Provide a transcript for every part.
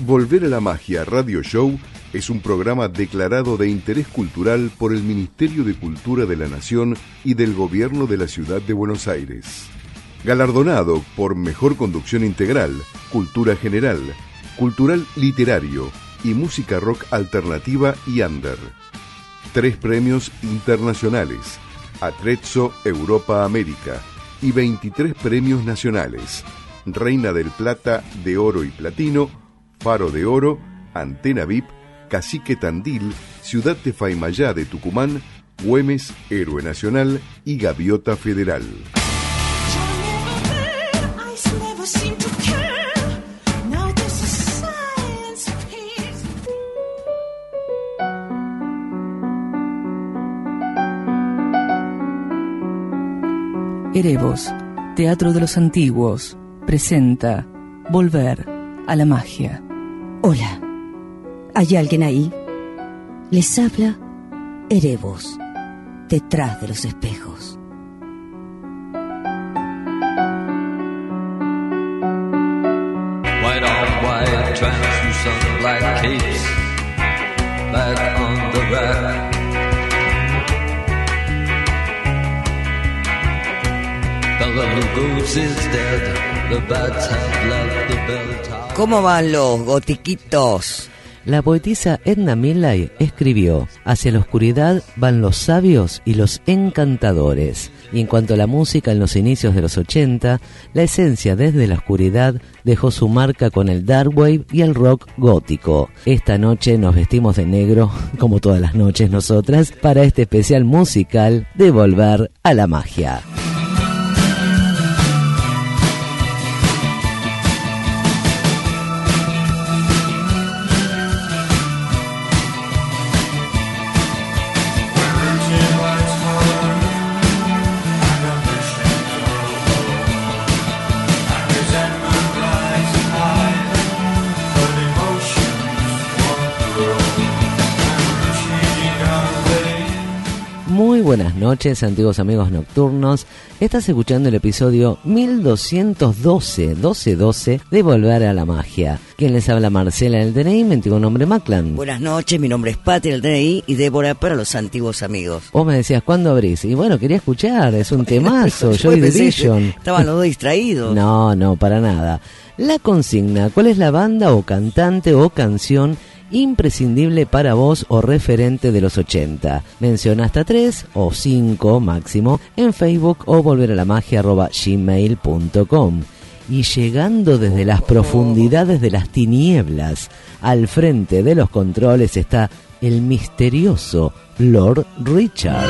Volver a la Magia Radio Show es un programa declarado de interés cultural por el Ministerio de Cultura de la Nación y del Gobierno de la Ciudad de Buenos Aires. Galardonado por Mejor Conducción Integral, Cultura General, Cultural Literario y Música Rock Alternativa y Under. 3 premios internacionales, Atrezzo Europa América, y 23 premios nacionales, Reina del Plata, de Oro y Platino, Faro de Oro, Antena VIP, Cacique Tandil, Ciudad de Faymayá de Tucumán, Güemes, Héroe Nacional y Gaviota Federal. Erebos, Teatro de los Antiguos, presenta Volver a la Magia. Hola, ¿hay alguien ahí? Les habla Erebos, detrás de los espejos. White on white, translucent black capes, back on the rack. ¿Cómo van los gotiquitos? La poetisa Edna Millay escribió: hacia la oscuridad van los sabios y los encantadores. Y en cuanto a la música, en los inicios de los 80, la esencia desde la oscuridad dejó su marca con el dark wave y el rock gótico. Esta noche nos vestimos de negro, como todas las noches nosotras, para este especial musical de Volver a la Magia. Muy buenas noches, antiguos amigos nocturnos. Estás escuchando el episodio 1212 de Volver a la Magia. Quien les habla, Marcela, en el DNI, mi antiguo nombre Maclan. Buenas noches, mi nombre es Pati, en el DNI, y Débora para los antiguos amigos. Vos me decías, ¿cuándo abrís? Y bueno, quería escuchar, es un temazo, Joy Division. Estaban los dos distraídos. No, para nada. La consigna: ¿cuál es la banda o cantante o canción imprescindible para vos o referente de los 80? Menciona hasta 3 o 5 máximo en Facebook o volveralamagia@gmail.com. Y llegando desde las profundidades de las tinieblas, al frente de los controles está el misterioso Lord Richard.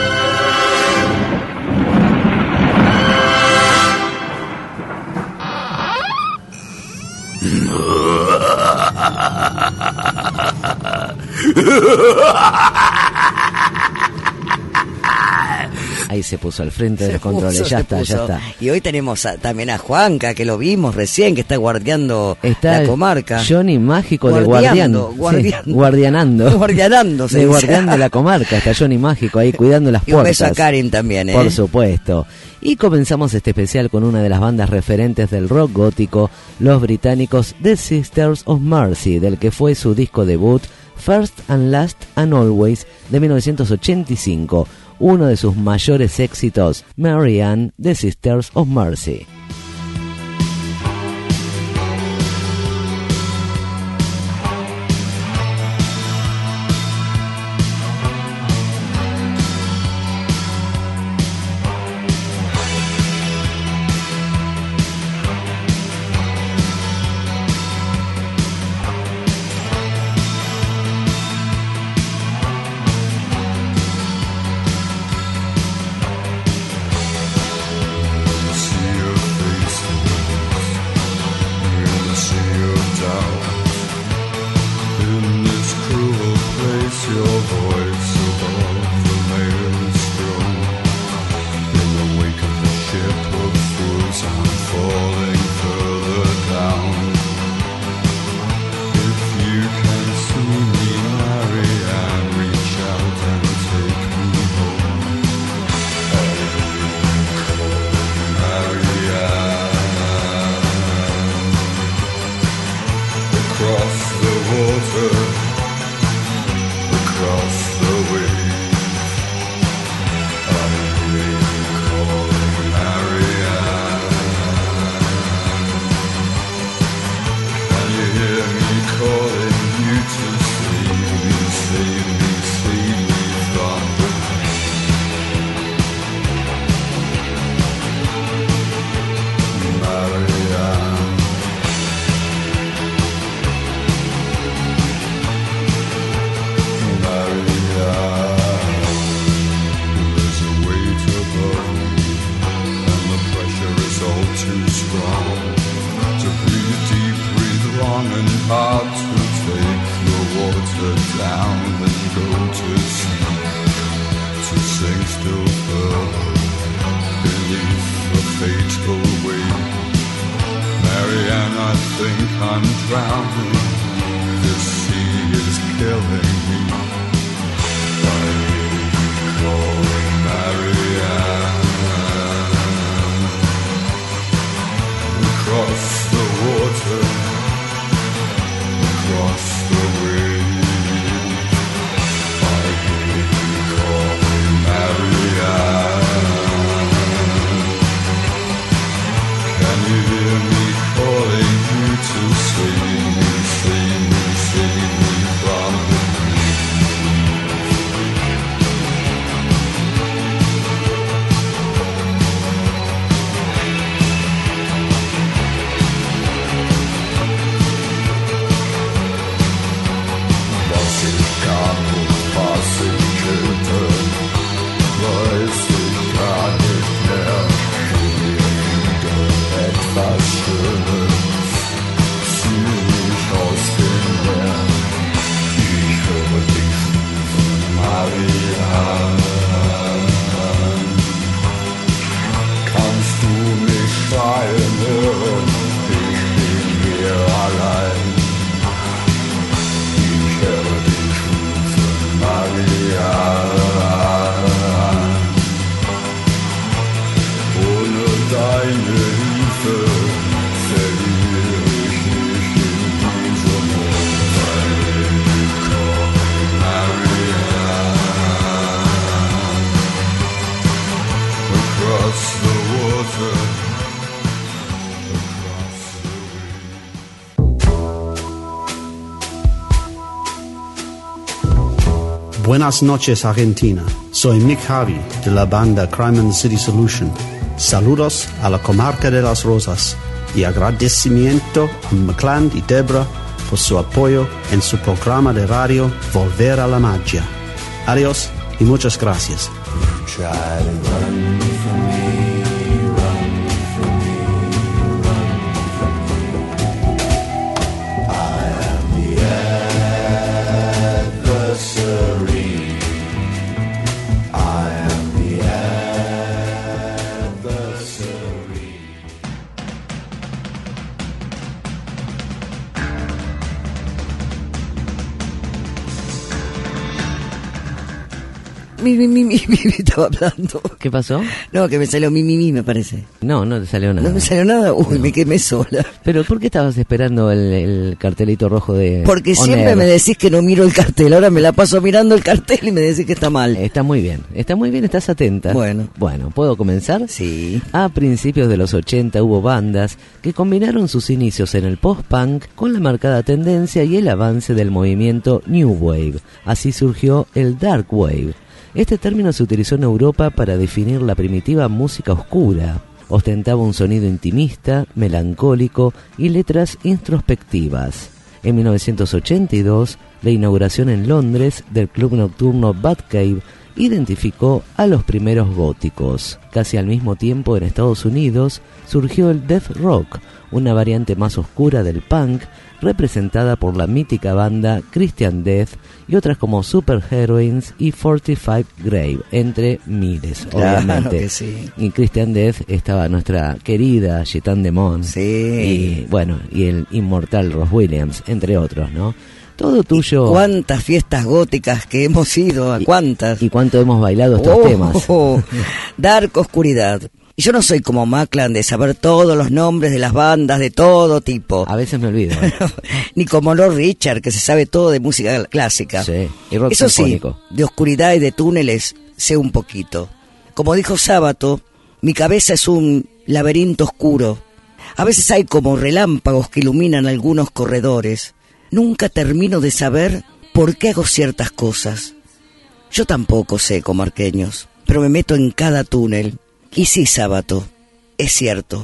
Ahí se puso al frente de los controles, ya está. Y hoy tenemos también a Juanca, que lo vimos recién, que está guardiando la comarca. Johnny Mágico de guardianando. Guardianando, de guardián de la comarca, está Johnny Mágico ahí cuidando las puertas. Y un beso a Karen también, Por supuesto. Y comenzamos este especial con una de las bandas referentes del rock gótico, los británicos The Sisters of Mercy, del que fue su disco debut, First and Last and Always, de 1985. Uno de sus mayores éxitos, Mary Ann, The Sisters of Mercy. See your face Hard to take the water down and go to sea, to sink still further beneath the fateful wave. Marianne, I think I'm drowning. This sea is killing me. I call Marianne across the water. Across the waves, I hear you calling Marianne. Can you hear me calling you to save me from the Buenas noches, Argentina. Soy Mick Harvey de la banda Crime and City Solution. Saludos a la comarca de Las Rosas y agradecimiento a McCland y Debra por su apoyo en su programa de radio Volver a la Magia. Adiós y muchas gracias. Mi, estaba hablando. ¿Qué pasó? No, que me salió mi, me parece. No te salió nada. No me salió nada, me quemé sola. ¿Pero por qué estabas esperando el cartelito rojo de Porque On siempre Air? me decís que no miro el cartel, ahora me la paso mirando el cartel y me decís que está mal. Está muy bien, estás atenta. Bueno, ¿puedo comenzar? Sí. A principios de los 80 hubo bandas que combinaron sus inicios en el post-punk con la marcada tendencia y el avance del movimiento New Wave. Así surgió el Dark Wave. Este término se utilizó en Europa para definir la primitiva música oscura. Ostentaba un sonido intimista, melancólico y letras introspectivas. En 1982, la inauguración en Londres del club nocturno Batcave identificó a los primeros góticos. Casi al mismo tiempo, en Estados Unidos, surgió el death rock, una variante más oscura del punk, representada por la mítica banda Christian Death y otras como Super Heroines y 45 Grave, entre miles, obviamente. Que sí. Y Christian Death estaba nuestra querida Gitán Demon, sí. y el inmortal Ross Williams, entre otros, ¿no? Todo tuyo. ¿Y cuántas fiestas góticas que hemos ido? ¿A cuántas? ¿Y cuánto hemos bailado estos temas? Dark oscuridad. Y yo no soy como Maclan de saber todos los nombres de las bandas de todo tipo. A veces me olvido. Ni como Lord Richard, que se sabe todo de música clásica. Sí, y rock eso sinfónico. Sí, de oscuridad y de túneles sé un poquito. Como dijo Sábato, mi cabeza es un laberinto oscuro. A veces hay como relámpagos que iluminan algunos corredores. Nunca termino de saber por qué hago ciertas cosas. Yo tampoco sé, comarqueños, pero me meto en cada túnel. Y sí, Sábato, es cierto.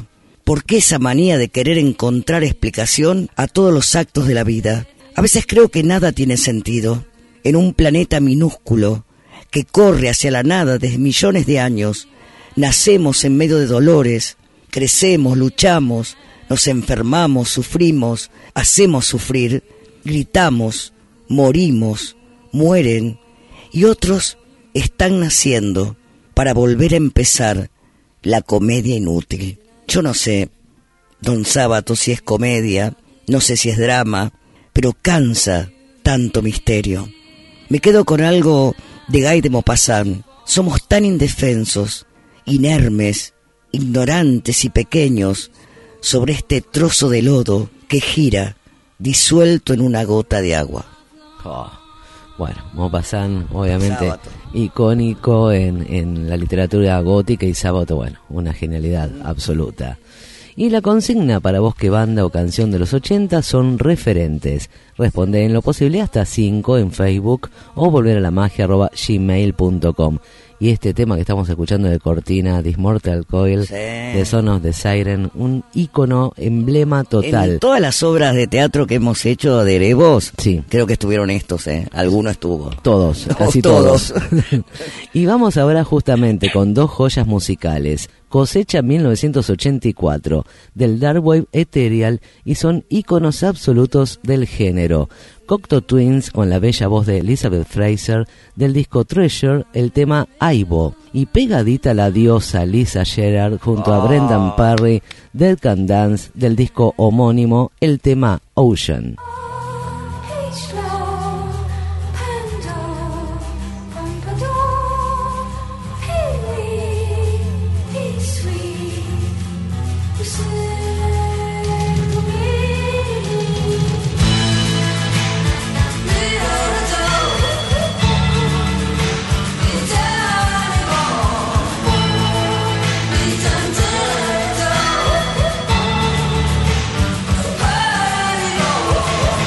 ¿Por qué esa manía de querer encontrar explicación a todos los actos de la vida? A veces creo que nada tiene sentido. En un planeta minúsculo que corre hacia la nada desde millones de años, nacemos en medio de dolores, crecemos, luchamos, nos enfermamos, sufrimos, hacemos sufrir, gritamos, morimos, mueren, y otros están naciendo para volver a empezar la comedia inútil. Yo no sé, don Sábato, si es comedia, no sé si es drama, pero cansa tanto misterio. Me quedo con algo de Guy de Maupassant. Somos tan indefensos, inermes, ignorantes y pequeños sobre este trozo de lodo que gira, disuelto en una gota de agua. Bueno, Maupassant, obviamente, Sábato. icónico en la literatura gótica, y Sábato, bueno, una genialidad absoluta. Y la consigna para vos, que banda o canción de los 80 son referentes. Responde en lo posible hasta 5 en Facebook o volver a la magia@gmail.com. Y este tema que estamos escuchando de cortina, This Mortal Coil, Sí. de Son of the Siren, un ícono, emblema total. En todas las obras de teatro que hemos hecho de Erebos, Sí. creo que estuvieron estos, Alguno estuvo. Todos, No, casi todos. Y vamos ahora justamente con dos joyas musicales. Cosecha 1984 del Dark Wave Ethereal, y son íconos absolutos del género. Cocteau Twins, con la bella voz de Elizabeth Fraser, del disco Treasure, el tema Aibo. Y pegadita la diosa Lisa Gerrard junto a Brendan Perry, Dead Can Dance, del disco homónimo, el tema Ocean. Oh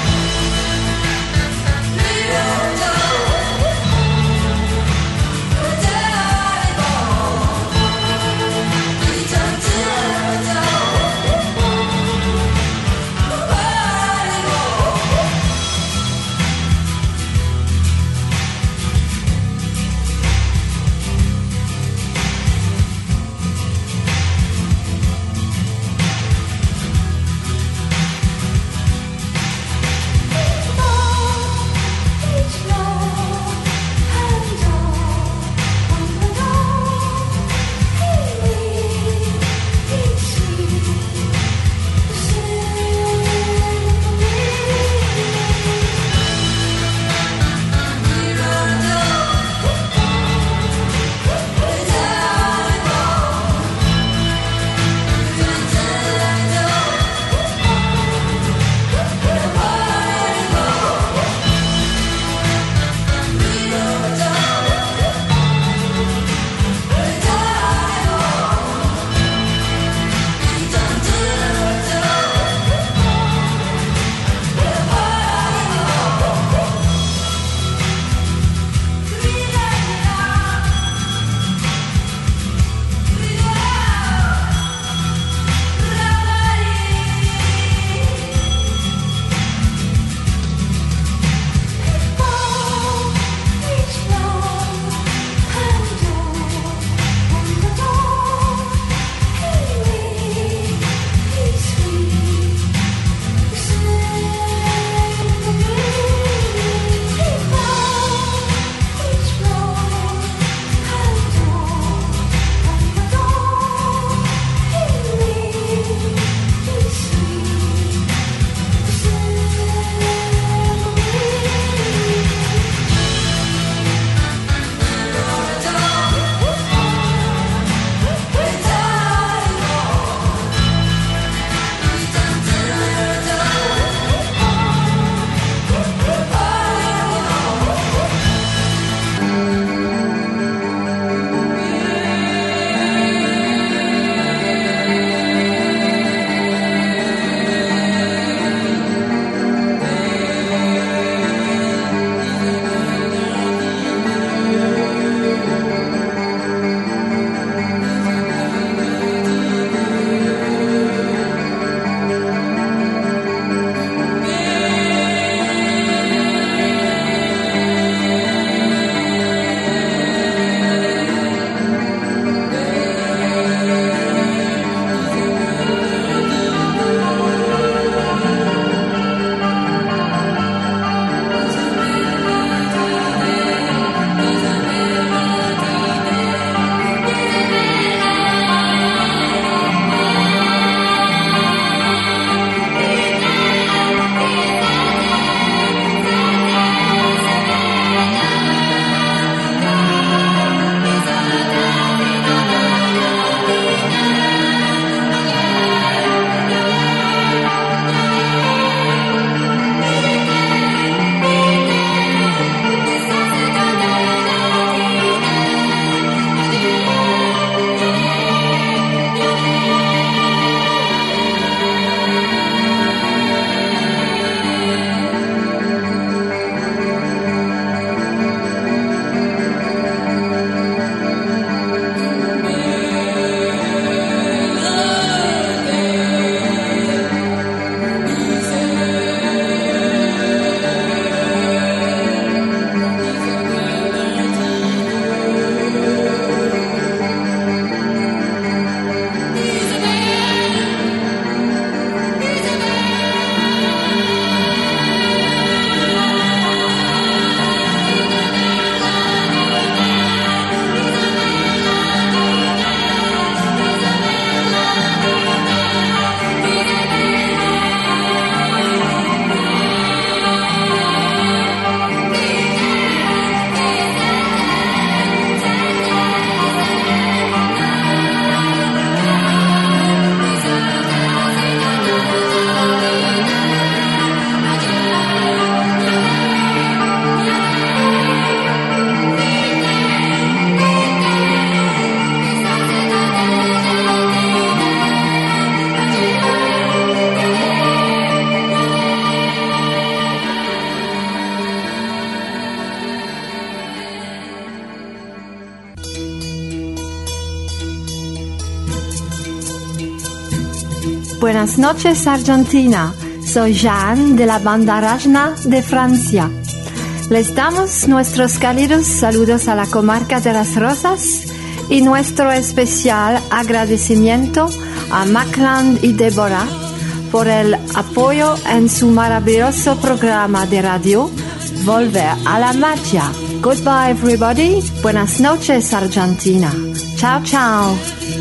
Buenas noches, Argentina. Soy Jeanne de la banda Rajna de Francia. Les damos nuestros cálidos saludos a la comarca de Las Rosas y nuestro especial agradecimiento a Macland y Deborah por el apoyo en su maravilloso programa de radio Volver a la Magia. Goodbye, everybody. Buenas noches, Argentina. Ciao, ciao.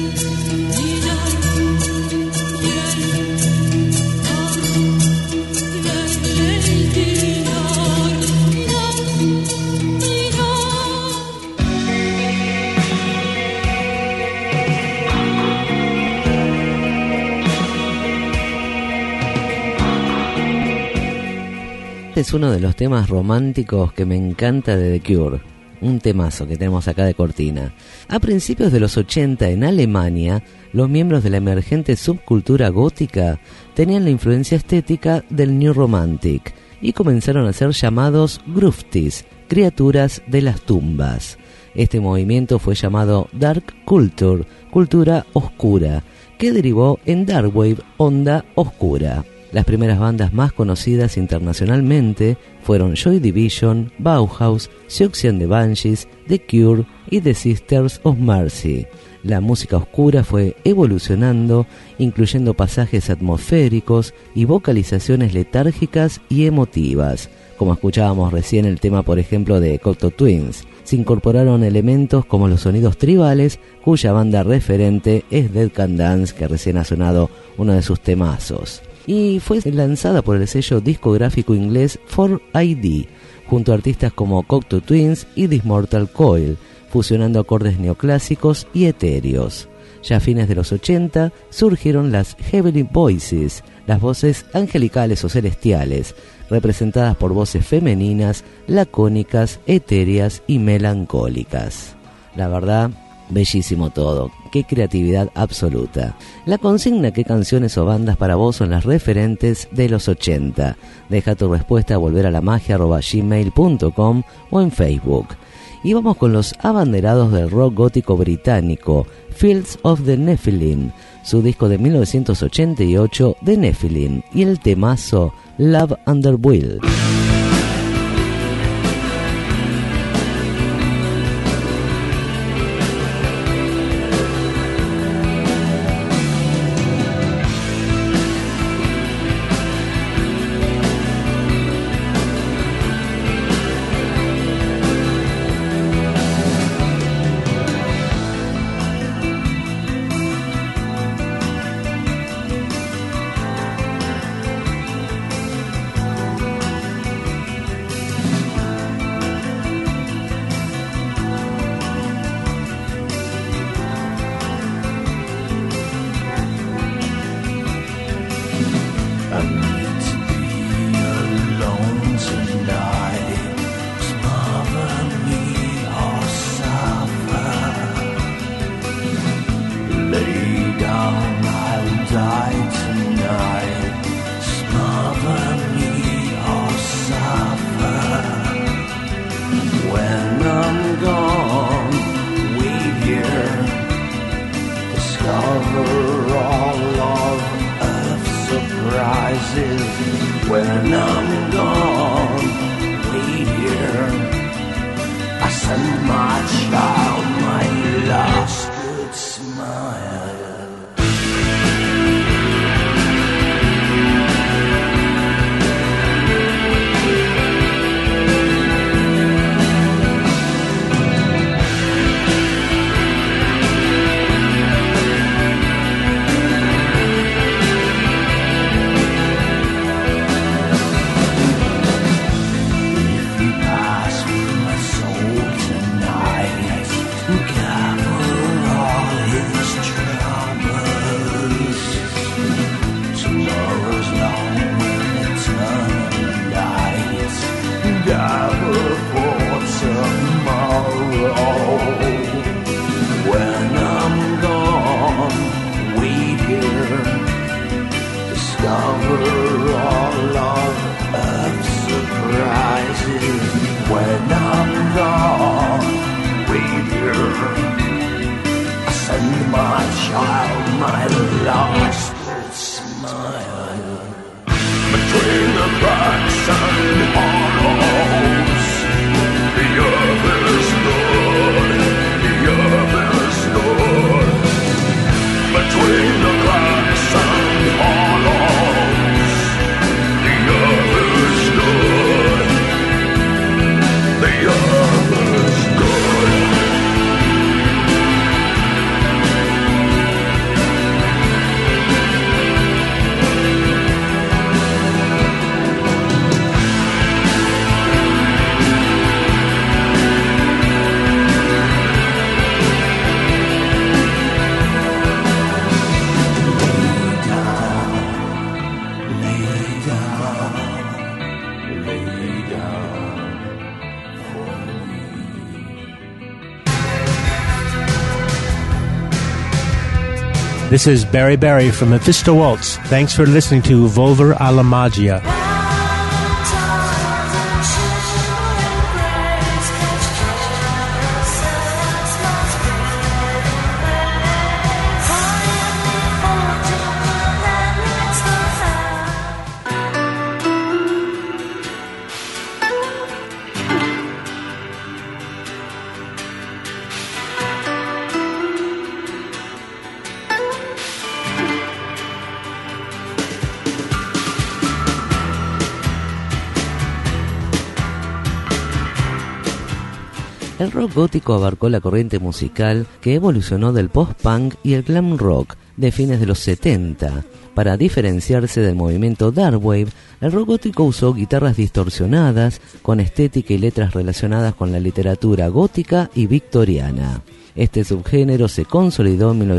Es uno de los temas románticos que me encanta de The Cure, un temazo que tenemos acá de cortina. A principios de los 80 en Alemania, los miembros de la emergente subcultura gótica tenían la influencia estética del New Romantic y comenzaron a ser llamados gruftis, criaturas de las tumbas. Este movimiento fue llamado Dark Culture, cultura oscura, que derivó en Darkwave, onda oscura. Las primeras bandas más conocidas internacionalmente fueron Joy Division, Bauhaus, Siouxsie and the Banshees, The Cure y The Sisters of Mercy. La música oscura fue evolucionando, incluyendo pasajes atmosféricos y vocalizaciones letárgicas y emotivas, como escuchábamos recién el tema, por ejemplo, de Cocteau Twins. Se incorporaron elementos como los sonidos tribales, cuya banda referente es Dead Can Dance, que recién ha sonado uno de sus temazos. Y fue lanzada por el sello discográfico inglés 4ID, junto a artistas como Cocteau Twins y This Mortal Coil, fusionando acordes neoclásicos y etéreos. Ya a fines de los 80 surgieron las Heavenly Voices, las voces angelicales o celestiales, representadas por voces femeninas, lacónicas, etéreas y melancólicas. La verdad, bellísimo todo, qué creatividad absoluta. La consigna qué canciones o bandas para vos son las referentes de los 80. Deja tu respuesta a volveralamagia@gmail.com o en Facebook. Y vamos con los abanderados del rock gótico británico, Fields of the Nephilim, su disco de 1988 de Nephilim, y el temazo Love Under Will. When I'm gone, wait here. I send my child my last good smile. When I'm gone, wait here. I send my child my last good smile. smile between the cracks and hollows. The earth is good, the earth is good. Between the cracks and hollows, the earth is good, the earth is good. This is Barry Barry from Mephisto Waltz. Thanks for listening to Volver alla Magia. El rock gótico abarcó la corriente musical que evolucionó del post-punk y el glam rock de fines de los 70. Para diferenciarse del movimiento dark wave, el rock gótico usó guitarras distorsionadas con estética y letras relacionadas con la literatura gótica y victoriana. Este subgénero se consolidó en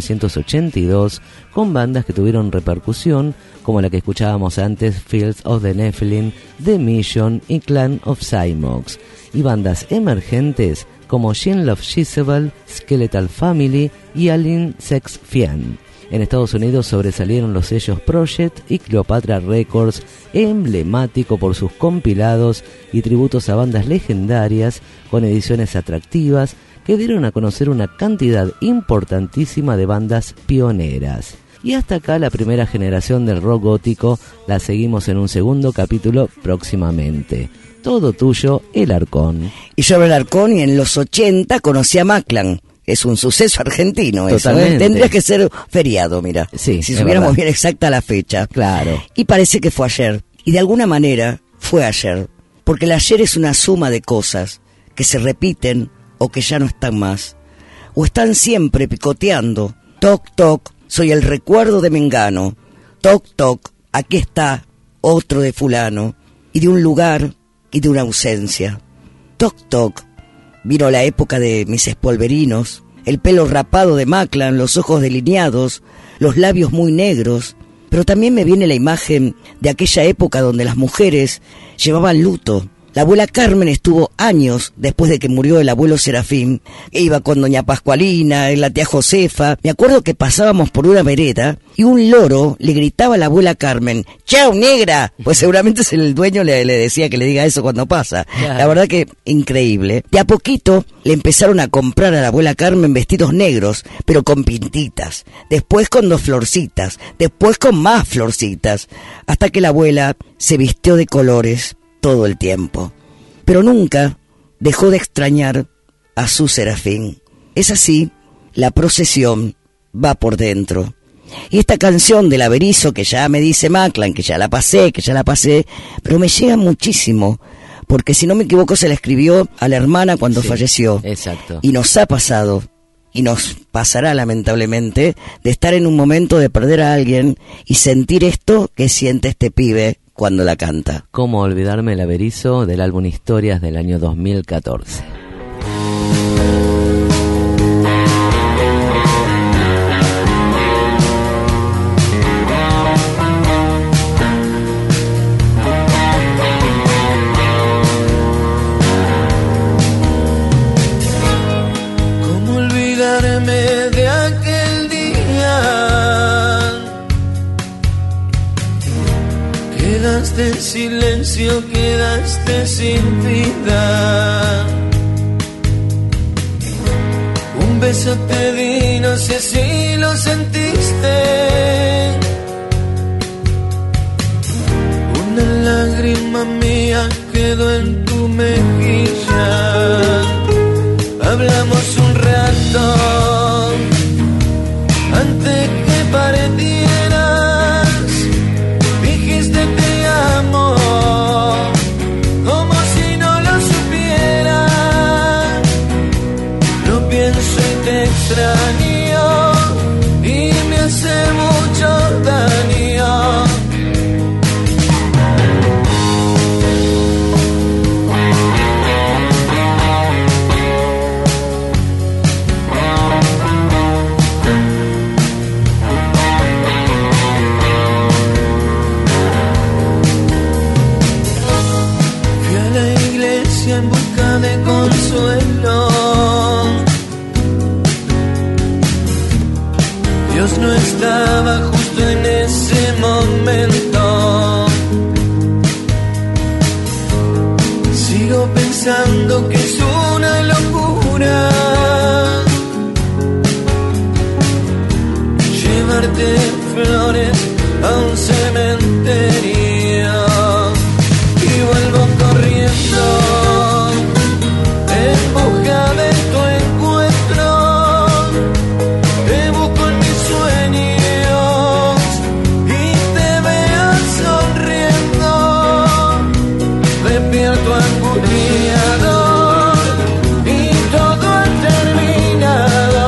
1982 con bandas que tuvieron repercusión, como la que escuchábamos antes, Fields of the Nephilim, The Mission y Clan of Cymox, y bandas emergentes como Gene Love Jezebel, Skeletal Family y Alien Sex Fiend. En Estados Unidos sobresalieron los sellos Project y Cleopatra Records, emblemático por sus compilados y tributos a bandas legendarias con ediciones atractivas que dieron a conocer una cantidad importantísima de bandas pioneras. Y hasta acá la primera generación del rock gótico, la seguimos en un segundo capítulo próximamente. Todo tuyo, El Arcón. Y yo El Arcón, y en los 80 conocí a Maclan. Es un suceso argentino eso, ¿eh? Tendría que ser feriado, mira. Sí, si supiéramos bien exacta la fecha. Claro. Y parece que fue ayer. Y de alguna manera fue ayer. Porque el ayer es una suma de cosas que se repiten o que ya no están más. O están siempre picoteando. Toc, toc, soy el recuerdo de Mengano. Toc, toc, aquí está otro de fulano. Y de un lugar y de una ausencia. Toc, toc. Vino la época de mis espolverinos, el pelo rapado de Maclan, los ojos delineados, los labios muy negros, pero también me viene la imagen de aquella época donde las mujeres llevaban luto. La abuela Carmen estuvo años después de que murió el abuelo Serafín. Iba con doña Pascualina, la tía Josefa. Me acuerdo que pasábamos por una vereda y un loro le gritaba a la abuela Carmen, ¡chau, negra! Pues seguramente el dueño le decía que le diga eso cuando pasa. La verdad que increíble. De a poquito le empezaron a comprar a la abuela Carmen vestidos negros, pero con pintitas. Después con 2 florcitas. Después con más florcitas. Hasta que la abuela se vistió de colores todo el tiempo, pero nunca dejó de extrañar a su Serafín. Es así, la procesión va por dentro. Y esta canción del Averizo, que ya me dice Maclan, que ya la pasé, pero me llega muchísimo, porque si no me equivoco se la escribió a la hermana cuando falleció. Exacto. Y nos ha pasado, y nos pasará lamentablemente, de estar en un momento de perder a alguien y sentir esto que siente este pibe cuando la canta. ¿Cómo olvidarme el Averizo del álbum Historias del año 2014? ¿Cómo olvidarme de aquel día? Quedaste en silencio, quedaste sin vida. Un beso te di, no sé si lo sentiste. pluma mía quedó en tu mejilla. Hablamos un rato antes que partieras. Dijiste te amo como si no lo supiera. Lo pienso y te extraño y me hace mucho daño. En busca de consuelo, Dios no estaba justo en ese momento. Sigo pensando que es una locura llevarte flores a un cementerio y vuelvo corriendo en busca de tu encuentro. Te busco en mis sueños y te veo sonriendo. Despierto angustiado y todo ha terminado.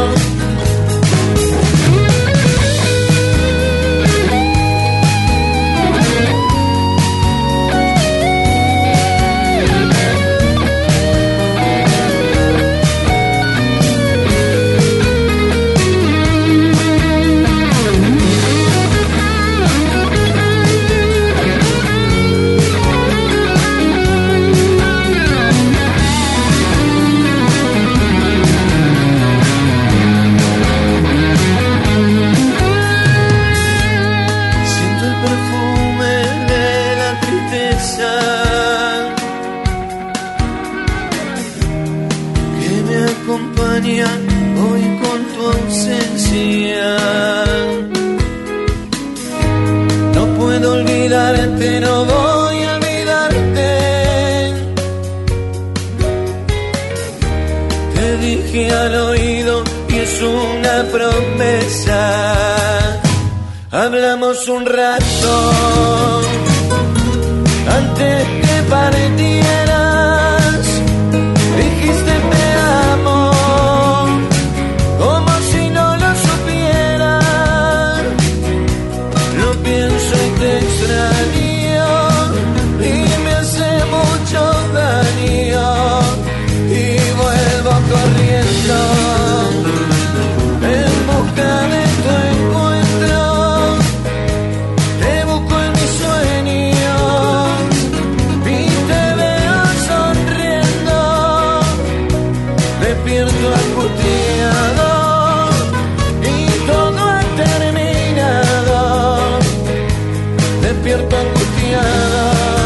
Hoy con tu ausencia no puedo olvidarte, no voy a olvidarte. Te dije al oído y es una promesa. Hablamos un rato antes que partieras. Dijiste te amo como si no lo supiera. Lo pienso y te extraño y me hace mucho daño. Y vuelvo corriendo en busca de tu encuentro. Te busco en mis sueños y te veo sonriendo. Despierto angustiado y todo ha terminado. Despierto angustiado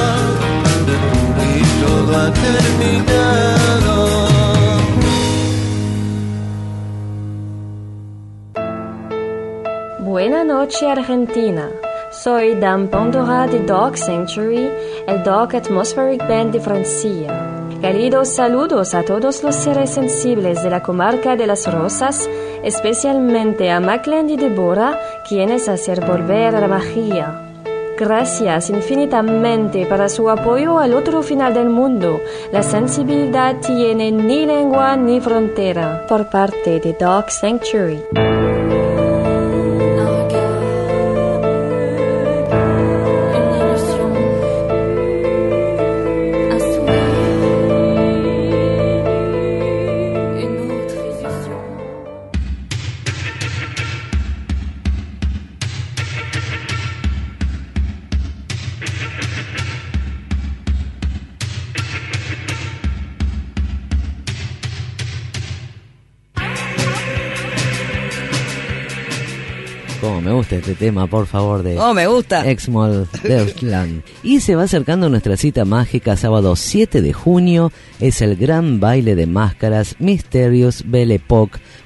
y todo ha terminado. Buenas noches, Argentina. Soy Dan Pandora de Dog Sanctuary, el Dog Atmospheric Band de Francia. Cálidos saludos a todos los seres sensibles de la comarca de Las Rosas, especialmente a Macland y Deborah, quienes hacen volver a la magia. Gracias infinitamente para su apoyo al otro final del mundo. La sensibilidad tiene ni lengua ni frontera. Por parte de Dog Sanctuary. Cómo me gusta este tema, por favor, de me gusta Exmol Deutschland. Y se va acercando nuestra cita mágica. Sábado 7 de junio es el gran baile de máscaras Mysterious Belle Époque,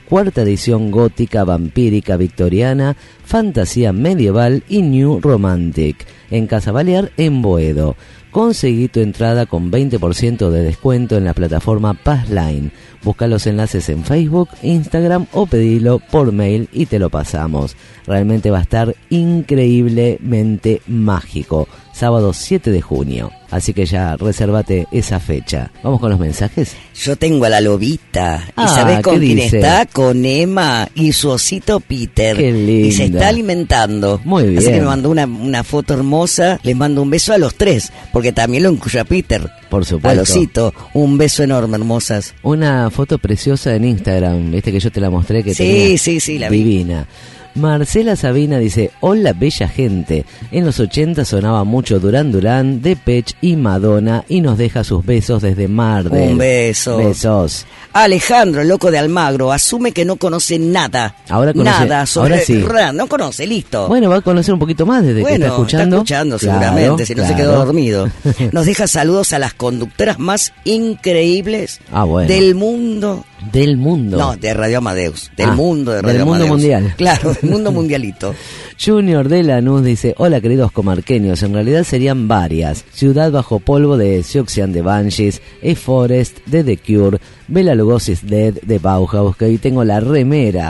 cuarta edición gótica, vampírica, victoriana, fantasía medieval y new romantic, en Casa Balear, en Boedo. Conseguí tu entrada con 20% de descuento en la plataforma Passline. Busca los enlaces en Facebook, Instagram o pedilo por mail y te lo pasamos. Realmente va a estar increíblemente mágico. Sábado 7 de junio. Así que ya resérvate esa fecha. ¿Vamos con los mensajes? Yo tengo a la lobita. ¿Y sabés con quién está? Con Emma y su osito Peter. Qué linda. Y se está alimentando. Muy bien. Así que me mandó una foto hermosa. Les mando un beso a los tres, porque también lo incluye a Peter. Por supuesto. Al osito. Un beso enorme, hermosas. Una foto preciosa en Instagram. Viste que yo te la mostré que tenía. Sí, la vi. Divina. Marcela Sabina dice: hola bella gente, en los 80 sonaba mucho Duran Duran, Depeche y Madonna, y nos deja sus besos desde Mardel. Un beso. Besos. Alejandro, el loco de Almagro, asume que no conoce nada. Ahora conoce, nada sobre ahora sí. No conoce, listo. Bueno, va a conocer un poquito más desde que está escuchando. Está seguramente, si no se quedó dormido. Nos deja saludos a las conductoras más increíbles del mundo. Del mundo. No, de Radio Amadeus. Del mundo de Radio del Amadeus. Mundo mundial. Claro, del mundo mundialito. Junior de Lanús dice: hola queridos comarqueños, en realidad serían varias. Ciudad Bajo Polvo de Siouxsie and the Banshees, E-Forest de The Cure, Bela Lugosi's Dead de Bauhaus, que hoy tengo la remera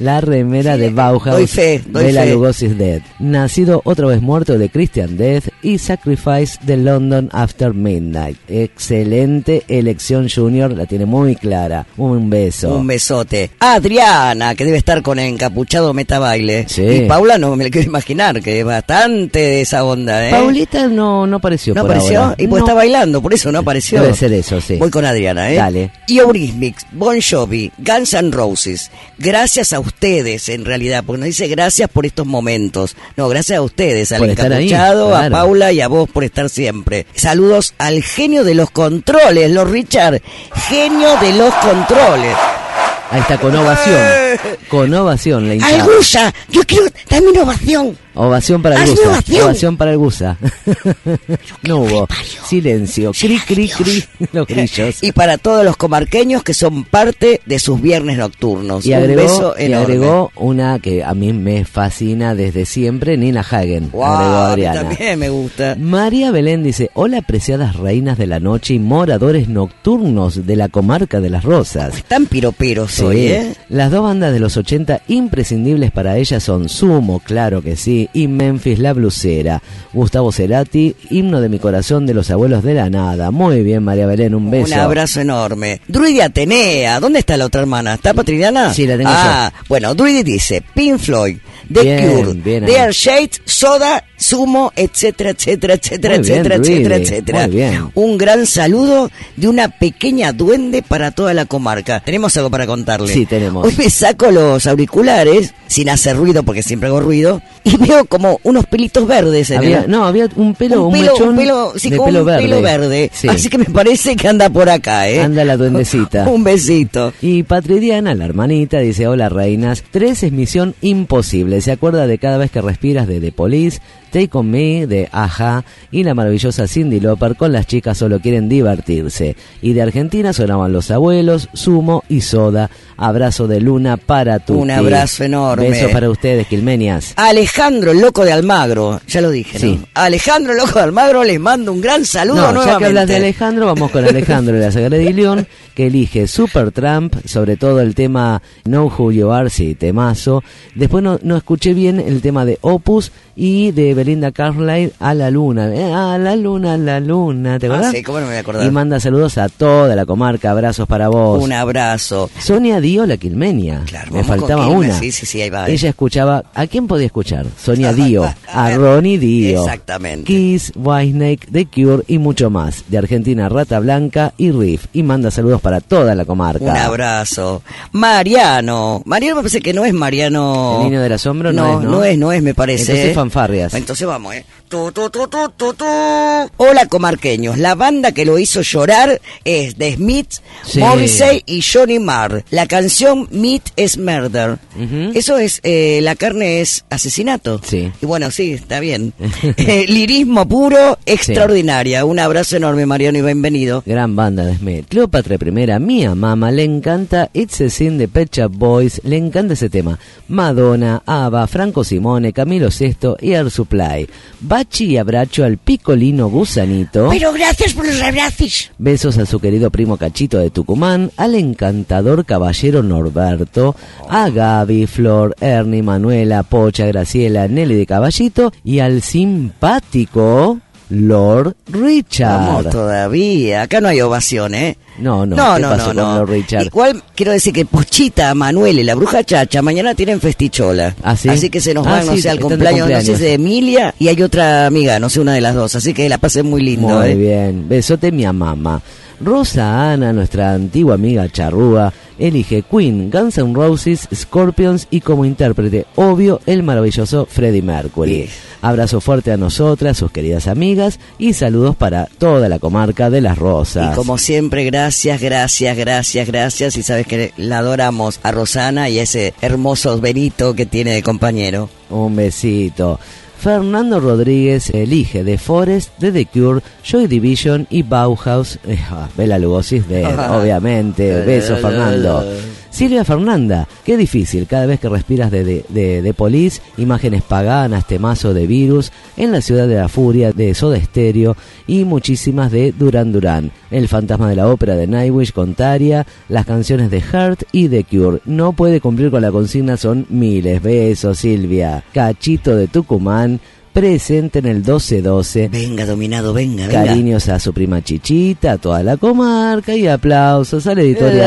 de Bauhaus. Doy fe. Bela Lugosi's Dead. Nacido otra vez muerto de Christian Death y Sacrifice de London After Midnight. Excelente elección, Junior, la tiene muy clara. Un beso. Un besote. Adriana, que debe estar con el encapuchado metabaile. Sí. Y Paula no me lo quiero imaginar, que es bastante de esa onda, ¿eh? Paulita no apareció. ¿No por apareció? ahora. Y pues está bailando, por eso no apareció. Debe ser eso, sí. Voy con Adriana, ¿eh? Dale. Y Eurythmics, Bon Jovi, Guns N' Roses. Gracias a ustedes, en realidad, porque nos dice gracias por estos momentos. No, gracias a ustedes, al Por estar ahí, encapuchado, claro. a Paula y a vos por estar siempre. Saludos al genio de los controles, los Richard. Genio de los controles. Ahí está, con ovación. Con ovación, la hinchada. ¡Ay, Gusa! Yo quiero también ovación. Ovación para el ¡Hazme Gusa. ovación! Ovación para el Gusa. No hubo. Silencio. Cri, cri, cri. Los grillos. Y para todos los comarqueños que son parte de sus viernes nocturnos. Y un beso agregó, enorme. una que a mí me fascina desde siempre, Nina Hagen. Wow, agregó a mí Adriana. también me gusta. María Belén dice: hola apreciadas reinas de la noche y moradores nocturnos de la comarca de Las Rosas. Están piroperos Sí. hoy, ¿eh? Las dos bandas de los 80 imprescindibles para ella son Sumo, claro que sí, y Memphis la Blusera. Gustavo Cerati, Himno de mi corazón de los abuelos de la nada. Muy bien, María Belén, un beso. Un abrazo enorme. Druidi Atenea, ¿dónde está la otra hermana? ¿Está Patridiana? Sí, la tengo yo. Bueno, Druidi dice Pink Floyd, The Bien, Cure, bien The ahí. Airshades, Soda, Sumo, etcétera, etcétera, etcétera, Muy bien, etcétera, Druidi, etcétera, etcétera. muy bien. Un gran saludo de una pequeña duende para toda la comarca. Tenemos algo para contarle. Sí, tenemos. Hoy me saco los auriculares sin hacer ruido, porque siempre hago ruido, y veo como unos pelitos verdes en Había un pelo, un mechón sí, de como pelo un verde. pelo verde. Sí. Así que me parece que anda por acá, ¿eh? Anda la duendecita. Un besito. Y Patridiana, la hermanita, dice: hola reinas, 3 es misión imposible. Se acuerda de Cada vez que respiras de The Police, Take On Me de Aja y la maravillosa Cyndi Lauper con Las chicas solo quieren divertirse. Y de Argentina sonaban Los abuelos, Sumo y Soda. Abrazo de Luna para tu Un abrazo enorme. Besos para ustedes, quilmenias. Alejandro, el loco de Almagro, ya lo dije, Sí. ¿no? Alejandro, el loco de Almagro, les mando un gran saludo No, nuevamente. ya que hablas de Alejandro, vamos con Alejandro de la Sagrada que elige Supertramp, sobre todo el tema Know Who You Are, sí, temazo. Después no escuché bien el tema de Opus y de Belinda Carlisle, A la Luna. A la Luna, ¿te acordás? Sí, cómo no me voy a acordar. Y manda saludos a toda la comarca, abrazos para vos. Un abrazo. Sonia Dio, la quilmenia. Claro, me vamos con faltaba Quilmes, una. sí, ahí va. Ella escuchaba, ¿a quién podía escuchar? Sonia Dio, a Ronnie Dio. Exactamente. Kiss, Whitesnake, The Cure y mucho más. De Argentina, Rata Blanca y Riff. Y manda saludos para toda la comarca. Un abrazo. Mariano me parece que no es Mariano. ¿El niño del asombro? No, no es, me parece. Entonces fanfarrias. Entonces vamos, Tu. Hola comarqueños, la banda que lo hizo llorar es The Smiths, Sí. Morrissey y Johnny Marr. La canción Meat is Murder. Eso es, la carne es asesinato. vallenato. Sí. Y bueno, sí, está bien. Lirismo puro, extraordinaria. Un abrazo enorme, Mariano, y bienvenido. Gran banda de Smith. Cleopatra I, Mia Mama, le encanta It's a Sin de Pet Shop Boys, le encanta ese tema. Madonna, ABBA, Franco Simone, Camilo Sesto y Air Supply. Bachi y abracho al picolino gusanito. Pero gracias por los abrazos. Besos a su querido primo Cachito de Tucumán, al encantador caballero Norberto, a Gaby, Flor, Ernie, Manuela, Pocha, Graciela, Nelly de Caballito y al simpático Lord Richard. Vamos todavía, acá no hay ovación, ¿eh? No, ¿qué pasó con Lord Richard? Igual quiero decir que Pochita, Manuel y la bruja Chacha mañana tienen festichola. ¿Ah, sí? Así que se nos van, no sé, al cumpleaños, no sé si de Emilia y hay otra amiga, no sé, una de las dos. Así que la pasé muy lindo. Muy bien, besote mi mamá. Rosa Ana, nuestra antigua amiga charrúa, elige Queen, Guns N' Roses, Scorpions y como intérprete, obvio, el maravilloso Freddie Mercury. Abrazo fuerte a nosotras, sus queridas amigas, y saludos para toda la comarca de Las Rosas. Y como siempre, gracias. Y sabes que la adoramos a Rosana y a ese hermoso Benito que tiene de compañero. Un besito. Fernando Rodríguez elige The Forest, de The Cure, Joy Division y Bauhaus. Bela Lugosi de obviamente. Beso, Fernando. Silvia Fernanda, qué difícil, cada vez que respiras de Police, imágenes paganas, temazo de Virus, En la ciudad de la furia, de Soda Stereo y muchísimas de Duran Duran, El fantasma de la ópera de Nightwish con Taria, las canciones de Heart y The Cure. No puede cumplir con la consigna, son miles. Besos, Silvia. Cachito de Tucumán, presente en el 12-12. Venga, dominado, venga. Cariños a su prima Chichita, a toda la comarca y aplausos a la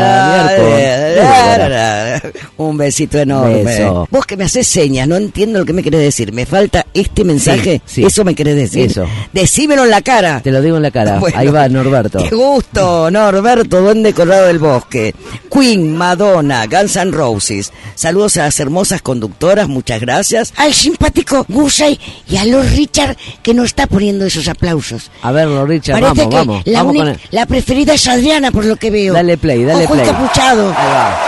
editorial. Un besito enorme. Beso. Vos que me haces señas, no entiendo lo que me querés decir. Me falta este mensaje. Sí. Eso me querés decir. Eso. Decímelo en la cara. Te lo digo en la cara. Bueno, ahí va Norberto. Qué gusto, Norberto, duende colorado del bosque. Queen, Madonna, Guns N' Roses. Saludos a las hermosas conductoras, muchas gracias. Al simpático Gusay y a Lord Richard, que nos está poniendo esos aplausos. A ver, Lord Richard, Parece vamos. Que la preferida es Adriana, por lo que veo. Dale play. Ojo encapuchado. Ahí va.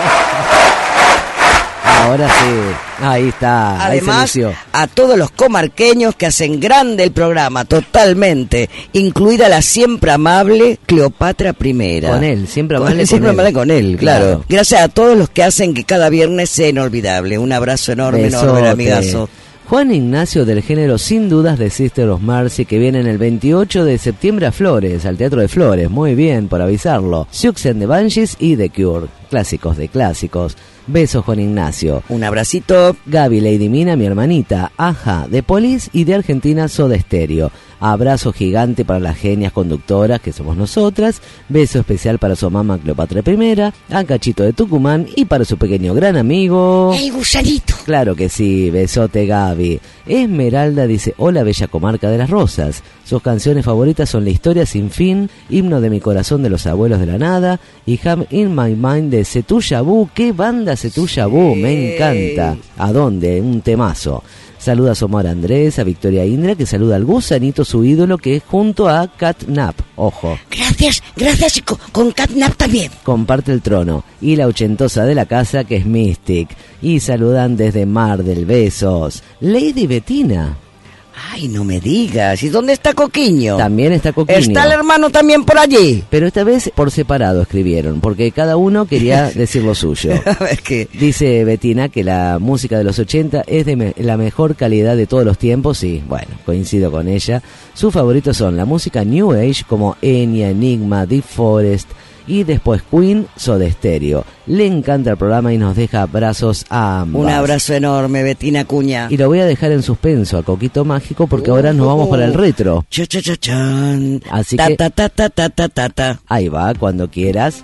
Ahora sí, ahí está. Además, ahí a todos los comarqueños que hacen grande el programa, totalmente, incluida la siempre amable Cleopatra I. Con él, siempre amable con él, claro. Gracias a todos los que hacen que cada viernes sea inolvidable. Un abrazo enorme, amigazo. Juan Ignacio, del género sin dudas de Sister of Mercy, que viene el 28 de septiembre a Flores, al Teatro de Flores. Muy bien, por avisarlo. Siouxsie and the Banshees y The Cure, clásicos de clásicos. Besos, Juan Ignacio. Un abracito. Gaby, Lady Mina, mi hermanita. Aja, de Police y de Argentina, Soda Stereo. Abrazo gigante para las genias conductoras que somos nosotras. Beso especial para su mamá Cleopatra I, a Cachito de Tucumán y para su pequeño gran amigo... ¡El gusanito! Claro que sí, besote Gaby. Esmeralda dice, hola bella comarca de Las Rosas. Sus canciones favoritas son La historia sin fin, Himno de mi corazón de los abuelos de la nada y Ham in my mind de Setuya Bu. ¡Qué banda Setuya Bu! Me encanta. ¿A dónde? Un temazo. Saluda a Somar Andrés, a Victoria Indra, que saluda al gusanito, su ídolo, que es junto a Catnap. Ojo. Gracias, y con Catnap también. Comparte el trono. Y la ochentosa de la casa, que es Mystic. Y saludan desde Mar del Besos. Lady Bettina. Ay, no me digas. ¿Y dónde está Coquiño? También está Coquiño. ¿Está el hermano también por allí? Pero esta vez por separado escribieron, porque cada uno quería decir lo suyo. Es que... Dice Bettina que la música de los 80 es de la mejor calidad de todos los tiempos y, bueno, coincido con ella. Sus favoritos son la música New Age como Enya, Enigma, Deep Forest y después Queen, Soda Stereo. Le encanta el programa y nos deja abrazos a ambas. Un abrazo enorme, Bettina Cuña. Y lo voy a dejar en suspenso a Coquito Mágico porque ahora nos vamos para el retro. Cha-cha-cha-chan. Así ta, que ta, ta, ta, ta, ta, ta, ta. Ahí va, cuando quieras.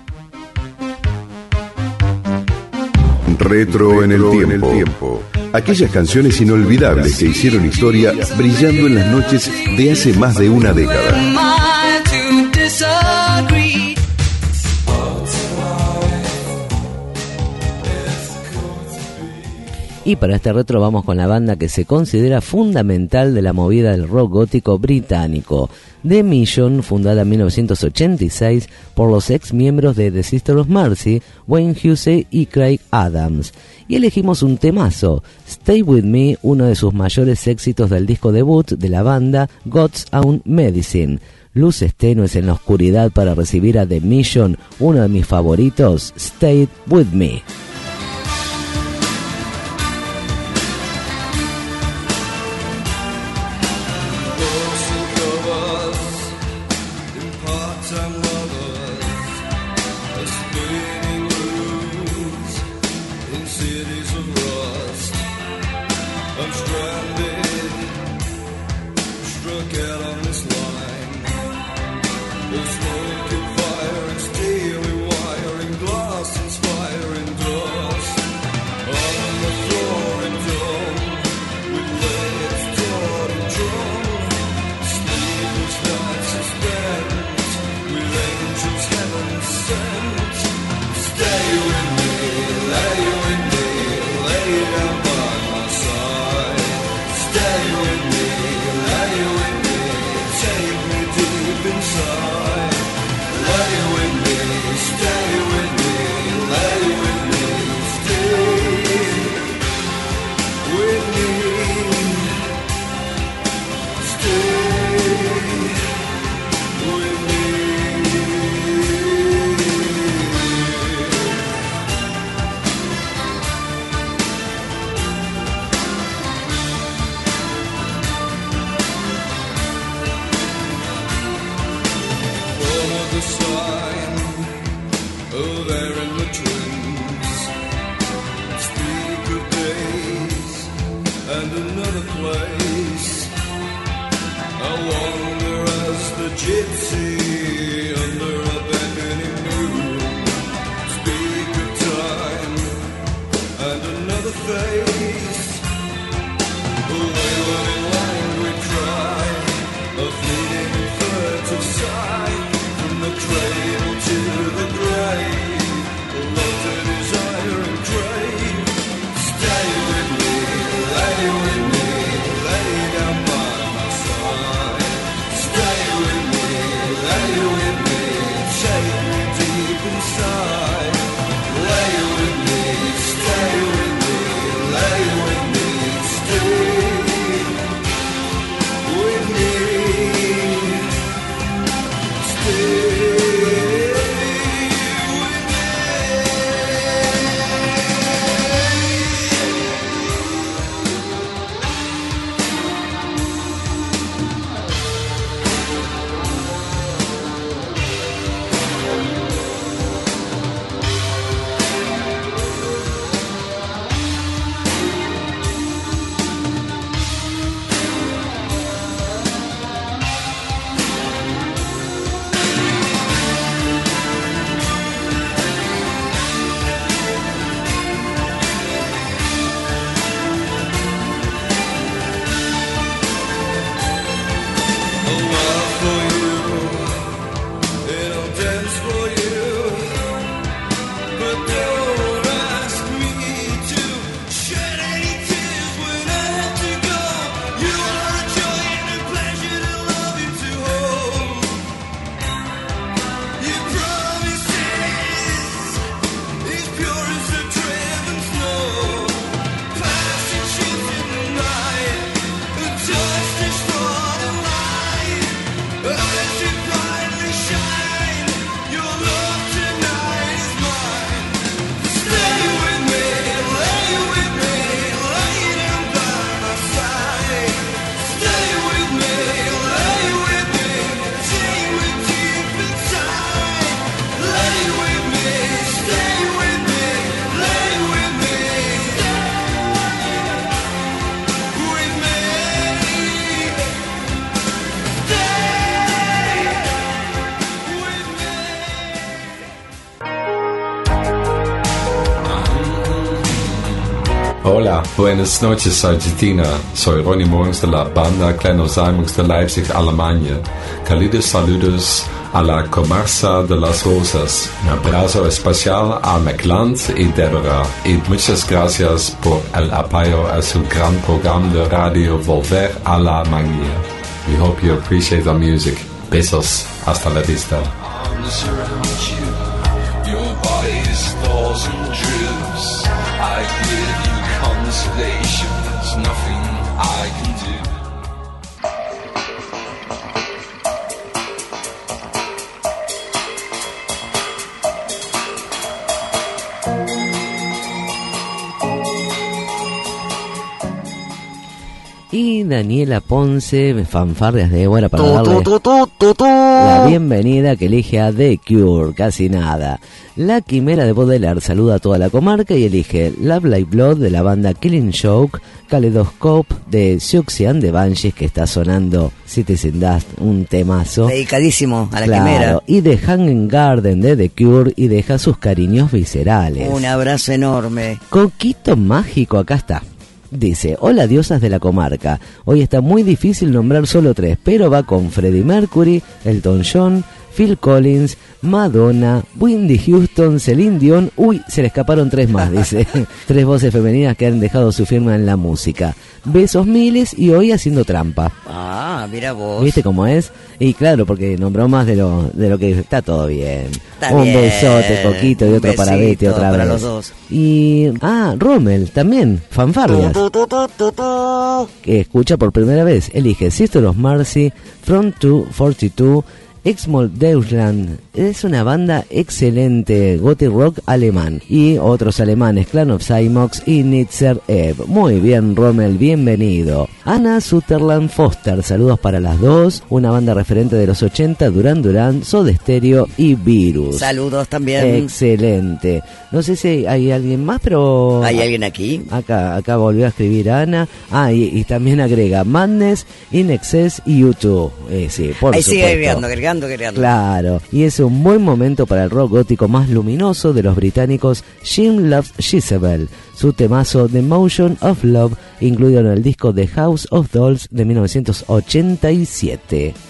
Retro en el tiempo. Aquellas canciones inolvidables que hicieron historia brillando en las noches de hace más de una década. Y para este retro vamos con la banda que se considera fundamental de la movida del rock gótico británico, The Mission, fundada en 1986 por los ex miembros de The Sisters of Mercy, Wayne Hussey y Craig Adams. Y elegimos un temazo, Stay With Me, uno de sus mayores éxitos del disco debut de la banda, God's Own Medicine. Luces tenues en la oscuridad para recibir a The Mission, uno de mis favoritos, Stay With Me. Hola, buenas noches Argentina, soy Ronnie Morgens de la banda Kleinozymux de Leipzig, Alemania. Cálidos saludos a la comarca de las Rosas. Un abrazo especial a McLand y Deborah y muchas gracias por el apoyo a su gran programa de radio Volver a la Magia. We hope you appreciate the music. Besos, hasta la vista. Arms around you, your body's thoughts and drifts. I give you consolation, there's nothing I can do. Y Daniela Ponce, fanfarrias de Débora para darle la bienvenida, que elige a The Cure, casi nada. La Quimera de Baudelaire saluda a toda la comarca y elige Love Like Blood de la banda Killing Joke, Kaleidoscope de Siouxsie and the Banshees, que está sonando Citizen Dust, un temazo. Dedicadísimo a la claro, Quimera. Y The Hanging Garden de The Cure y deja sus cariños viscerales. Un abrazo enorme. Coquito Mágico, acá está. Dice, hola diosas de la comarca, hoy está muy difícil nombrar solo 3, pero va con Freddie Mercury, Elton John, Phil Collins, Madonna, Whitney Houston, Celine Dion, uy, se le escaparon 3 más, dice, 3 voces femeninas que han dejado su firma en la música. Besos miles y hoy haciendo trampa. Ah, mira vos. ¿Viste cómo es? Y claro, porque nombró más de lo que está todo bien. Está un bien. besote, Coquito, y Un otro para besito Betty otra para vez. los dos. Y, Rommel, también, fanfarrias. Que escucha por primera vez, elige Sister of Mercy, Front 242, Exmol Deutschland. Es una banda excelente, gothic rock alemán. Y otros alemanes, Clan of Cymox y Nitzer Ebb. Muy bien, Rommel, bienvenido. Anna Sutherland Foster, saludos para las dos. Una banda referente de los 80, Duran Duran, Soda Stereo y Virus. Saludos también. Excelente. No sé si hay alguien más, pero... ¿Hay alguien aquí? Acá volvió a escribir Ana. Y también agrega Madness, In Excess y U2. Sí, por Ahí supuesto. sigue agregando. Claro, y es un buen momento para el rock gótico más luminoso de los británicos Jim Loves Jezebel, su temazo The Motion of Love, incluido en el disco The House of Dolls de 1987.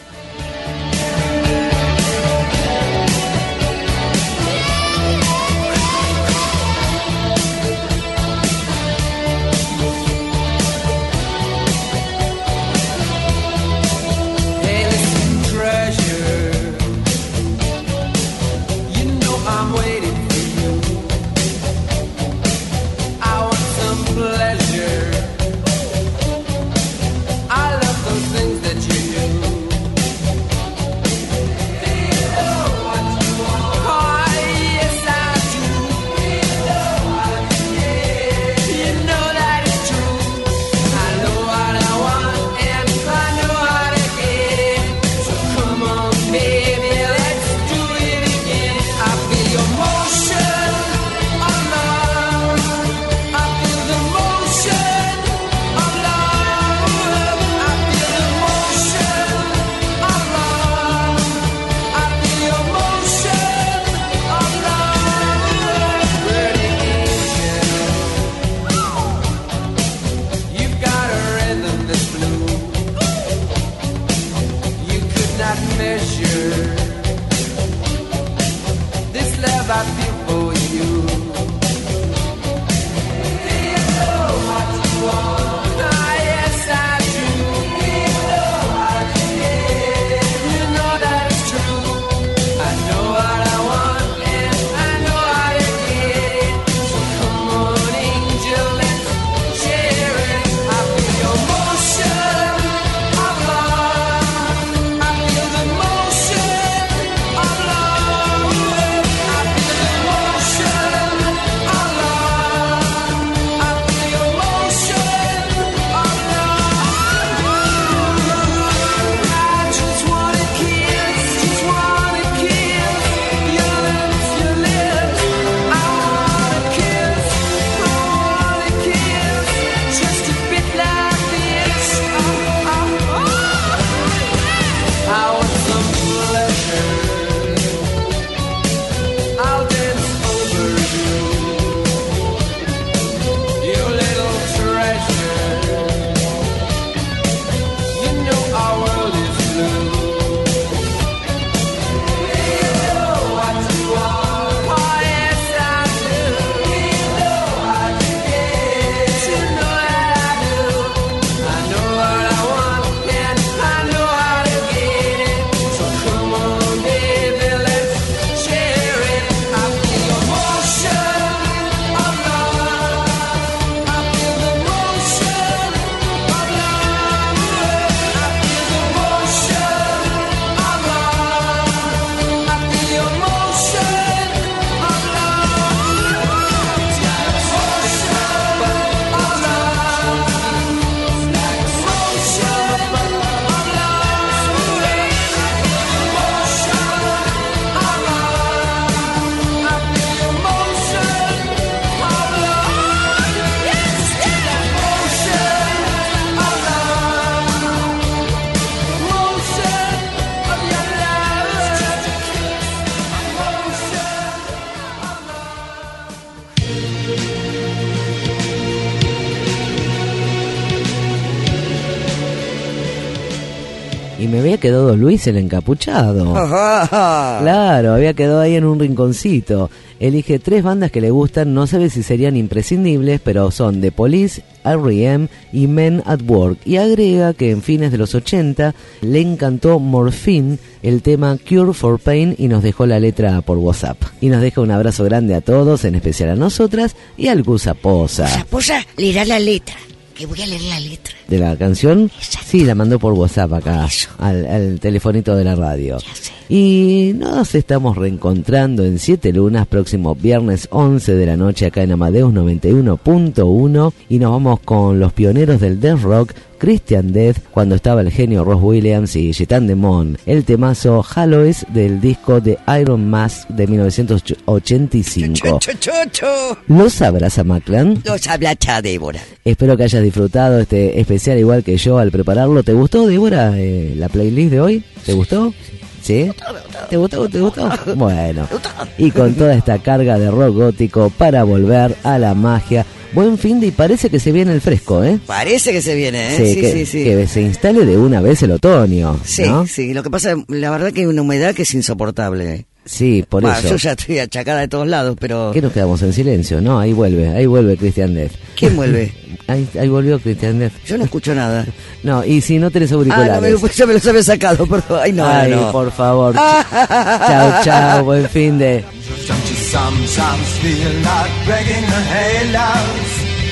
Y me había quedado Luis el encapuchado. Ajá. Claro, había quedado ahí en un rinconcito. Elige 3 bandas que le gustan, no sabe si serían imprescindibles, pero son The Police, R.E.M. y Men at Work. Y agrega que en fines de los 80 le encantó Morphine, el tema Cure for Pain, y nos dejó la letra por WhatsApp. Y nos deja un abrazo grande a todos, en especial a nosotras y al Gusaposa. Gusaposa leerá la letra. Que voy a leer la letra. ¿De la canción? Exacto. Sí, la mandó por WhatsApp acá, al telefonito de la radio. Y nos estamos reencontrando en 7 lunas, próximo viernes 11 de la noche acá en Amadeus 91.1. Y nos vamos con los pioneros del death rock, Christian Death, cuando estaba el genio Ross Williams y Jetan Demon, el temazo Hallows del disco de Iron Mask de 1985. ¿Los abraza Maclan? Los abraza Débora. Espero que hayas disfrutado este especial igual que yo al prepararlo. ¿Te gustó, Débora, la playlist de hoy? ¿Te gustó? ¿Sí? ¿Te gustó? Bueno, y con toda esta carga de rock gótico para volver a la magia. Buen fin de, y parece que se viene el fresco, ¿eh? Parece que se viene, ¿eh? Sí. Que se instale de una vez el otoño, sí, ¿no? Sí, lo que pasa, la verdad que hay una humedad que es insoportable. Sí, por eso. Yo ya estoy achacada de todos lados, pero... ¿Qué nos quedamos en silencio? No, ahí vuelve Christian Death. ¿Quién vuelve? Ahí volvió Christian Death. Yo no escucho nada. No, y si no tenés auriculares. No, ya me los había sacado, perdón. Ay, no. Por favor. Chao, buen fin de... Don't you sometimes feel like breaking the halos?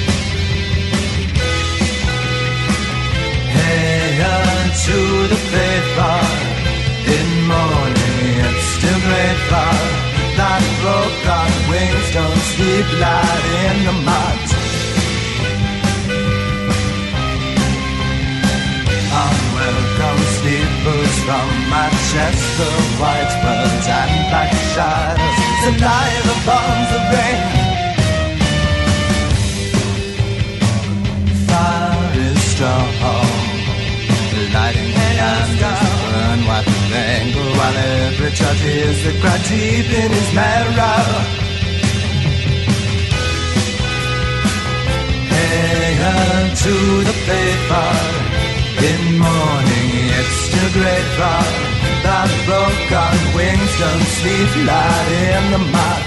Hail to the faithful in morning, it's still great fun. That broken wings don't sleep light in the mud. Unwelcome sleepers from Manchester, white birds and black shadows. Saliva bombs of rain. Fire is strong, lighting candles burn white and anger, while every child hears the cry deep in his marrow. Hail to the faithful. In morning, it's still great fun. That broken wings don't sleep light in the mud.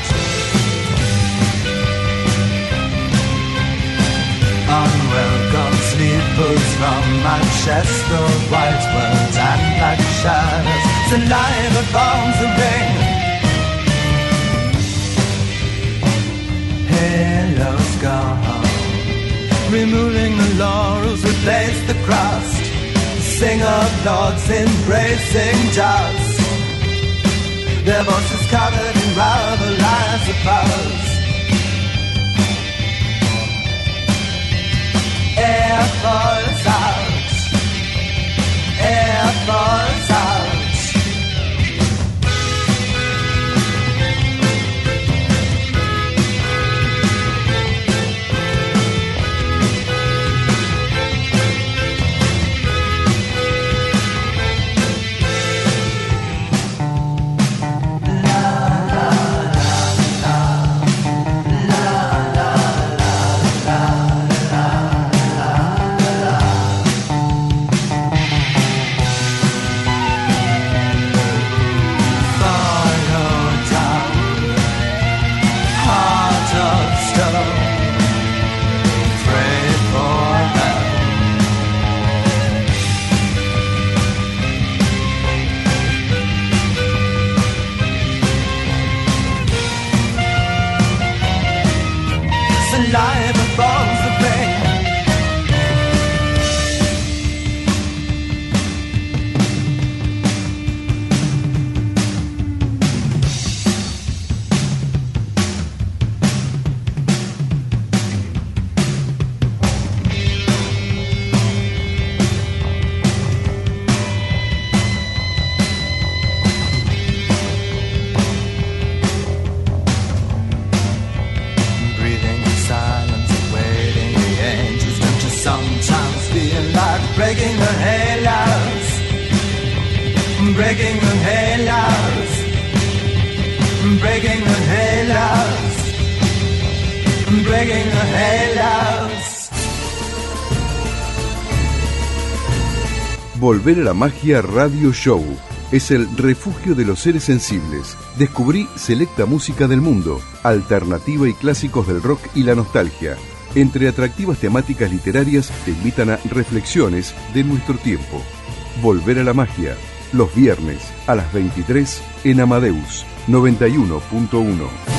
Unwelcome sleepers from Manchester, white birds and black shadows. Saliva bombs the rain. Halos gone, removing the laurels, replace the crust. Sing of lords embracing dust. Their voices covered in rival I suppose. Air falls out. Air falls out. breaking the halos, breaking the halos, breaking the halos, breaking the halos. Volver a la Magia Radio Show. Es el refugio de los seres sensibles. Descubrí selecta música del mundo, alternativa y clásicos del rock y la nostalgia. Entre atractivas temáticas literarias te invitan a reflexiones de nuestro tiempo. Volver a la Magia, los viernes a las 23 en Amadeus 91.1.